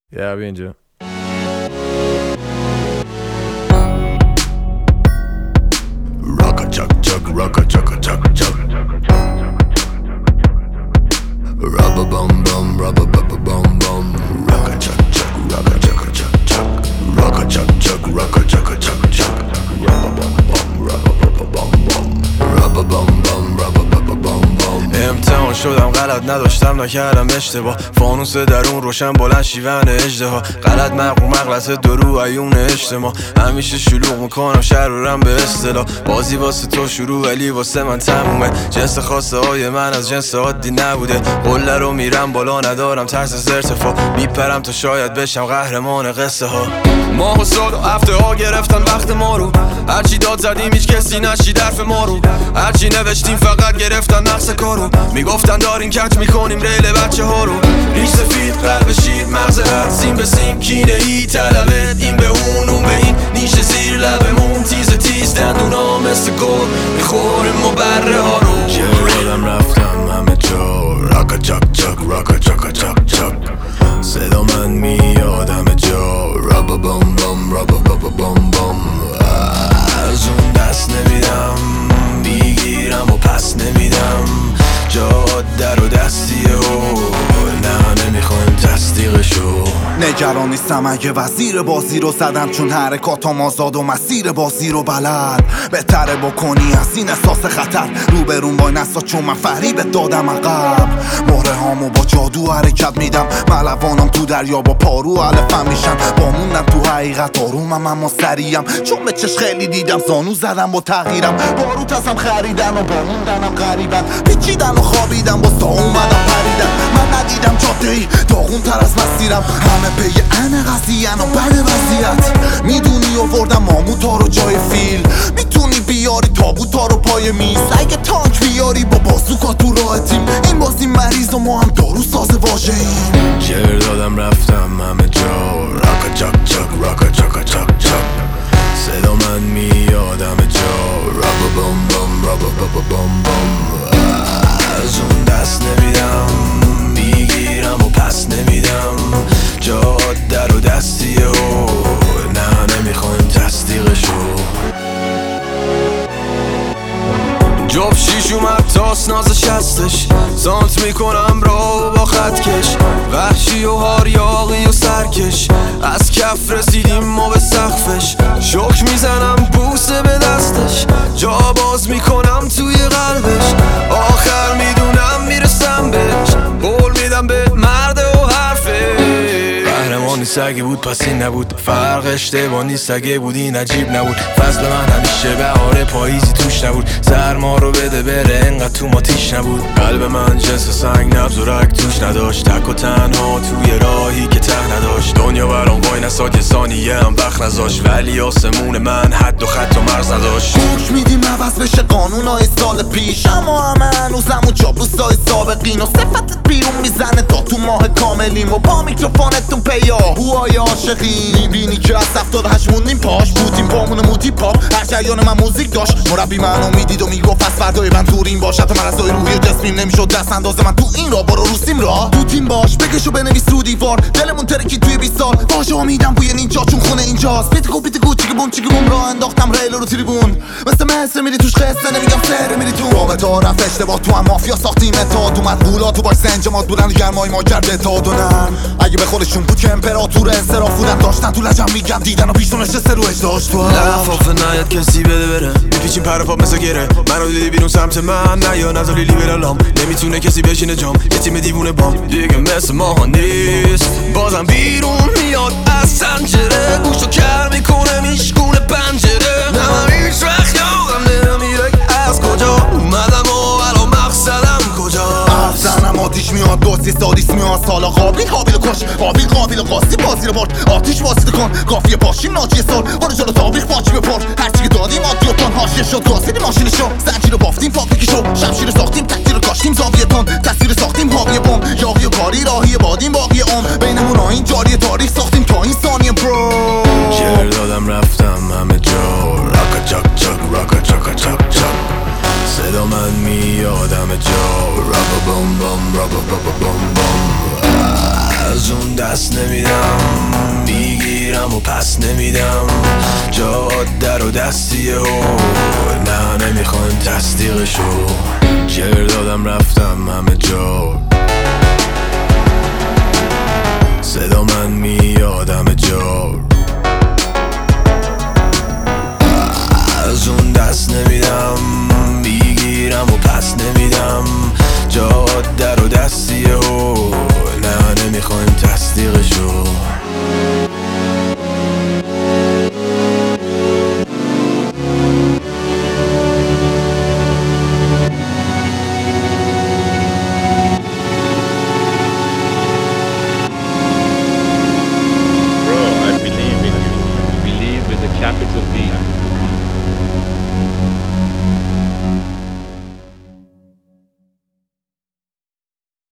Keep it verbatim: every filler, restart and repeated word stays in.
یا بیا اینجا. Rocka chuck chuck, rocka chucka chuck chuck. Rubba bum bum, rubba bubba bum bum. Rocka chuck chuck, rocka chucka chuck chuck. Rocka chuck chuck, rocka chucka chuck chuck. Rubba bum bum, rubba bubba bum bum. Rubba bum bum, rubba bubba bum bum. امتحان شدم غلط نداشتم نکردم اشتباه، فانوس درون روشن بلند شیون اژدها، غلط مغرور مغلطه درو عیون اجتماع، همیشه شلوغ میکنم شرورم به اصطلاح، بازی واسه تو شروع ولی واسه من تمومه، جنس خاصه های من از جنس عادی نبوده، قله رو میرم بالا ندارم ترس از ارتفاع، میپرم تا شاید بشم قهرمان قصه ها. ماه و سال و هفته ها گرفتن وقت ما رو، هرچی داد زدیم هیچ کسی نشید حرف ما رو، هرچی نوشتیم فقط گرفتن نقص کارو، میگفتن دارین کج میکنیم ریل بچه ها رو، ریش سفید قلب شیر مغز رد سیم به سیم کینه ای طلبت این به اون اون به این نیش زیر لبمون تیز تیز دندونا مثل گل میخوریم و بره ها رو. چرادم رفتم همه جا راکا چک چک راکا چکا چک چک، صدا من میاد همه جا رابا بام بام رابا بابا بام بام. از اون دست نمیدم میگیرم و پس نمیدم، جاده رو دستیه و نه نمیخوایم تصدیقشو. نگران نیستم اگه وزیر بازی رو زدم، چون حرکاتم آزاد و مسیر بازی رو بلد، بهتره بکنی از این احساس خطر روبرون وای نستا، چون من فریبت دادم عقب، مهره هامو با جادو حرکت میدم، ملوانم تو دریا با پارو علفم میشن، با موندم تو حقیقت آرومم اما سریم، چون به چش خیلی دیدم زانو زدم با تغییرم، باروت ازم خریدن و با موندنم غریبن، پیچیدن و خوابیدم با سا اومدم پریدن، من ندیدم جاده ای داغون تر از مسیرم، همه پی ان قضیه و بد وضعیت، میدونی آوردم ماموتا رو جای فیل، میتونی بیاری تابوتا رو پای میز، اگه تانک بیاری با بازوکا تو راه تیم، این بازی مریض و ما هم دارو ساز واژه ایم. جر دادم رفتم همه جا راکا چک چک راکا چکا چک چک، صدا من میاد همه جا رابا بام بام رابا بابا بام بام. از اون دست نمیدم میگیرم و پس نمیدم، جاده رو دستیه و نه نمیخوایم تصدیقشو. جاب شیش اومد تاس نازش هستش، سانت میکنم را با خط کش، وحشی و هاریاقی و سرکش، از کف رسیدیم ما به سقفش، شک میزنم بوسه به دستش، جا باز میکنم توی قلبش، آخر میدونم میرسم بهش، قول میدم به مرد و حرفه. قهرمان نیست اگه بود پس این نبود، فرق اشتباه نیست اگه بود این عجیب نبود، فصل من همیشه بهار پاییزی توش نبود، سرما رو بده بره انقدر تو ما تیش نبود، قلب من جنس سنگ نبض و رگ توش نداشت، تک و تنها توی راهی که ته نداشت، دنیا برام وای نساد یه ثانیه هم وقت نذاشت، ولی آسمون من حد و خط و مرز نداشت. گوش میدیم عوض بشه قانونای سال پیش، اما همه هنوزم و چاپلوسای سابقین و صفتت بیرون میزنه تا تو ماه کاملیم و با میکروفونتون پیا هوای عاشقین، میبینی که از هفتاد و هشت موندیم پاش بودیم پامون موتی پاپ، هر جریان من موزیک داشت، مربی منو میدید و میگفت از فردای من دوریم باش، حتی مرزای روحی و جسمیم نمیشد دست انداز من تو این را برو روسیم را تو تیم باش، بکش و بنویس رو دیوار، دلمون ترکی توی بیست سال، واژه ها میدم بوی نینجا چون خونه اینجاست، پیتگو پیتگو چیگه بون چیگه بون را انداختم ریل رو تریبون، مثل مصر میری توش خسته نمیگم سر میری تو رابطه رفت اشتباه، تو هم مافیا ساختیم اتحاد اومد بولا تو باش سنجمات بودن گرمای ما کرد اتحاد و نرم، اگه به خودشون بود که امپراتور انصراف بودن داشتن تو لجم میگم دیدن و پیشون نشسته رو اجداش تو لفاف نیاد کسی بده بره، میپیچیم پر پاپ مثل گره، منو دیدی بیرون سمت من نه یا نزالی لیبرالام، نمیتونه کسی بشینه جام، یه تیم دیوونه بام دیگه مثل ما نیست، بازم بیرون میاد از سنجره، گوشو کر میکنه میشکونه پنجره، نه من هیچ وقت یادم نمیره از کجا اومدم و الان مقصدم کجا، افزنم آتیش میاد دوستی سادیس میاد، سالا قابل قابل کش قابل قابل قاسی بازی رو برد، آتیش واسید کن قافیه پاشیم ناجی سال، برو جلو تابیخ باجی بپر، هرچی که دادیم آدی و تن هاشیه شد گاسیدی ماشینشو، زنجی رو بافتیم فابریکی شو، شمشیر ساختیم تکتی رو کاشتیم زاویه تن، تصویر ساختیم حاوی بم، یاقی و کاری راهی بادیم باقی عمر، بینمون آین جاری تاریخ ساختیم تا این ثانیه برو. جر دادم رفتم همه جا راکا چک چک راکا چکا چک چک، صدا من میاد همه جا رابا بام بام رابا بابا بام بام. از اون دست نمیدم، میگیرم و پس نمیدم. جاده رو دستیه و نه نمیخوان تصدیقشو. جر دادم رفتم همه جا، صدا من می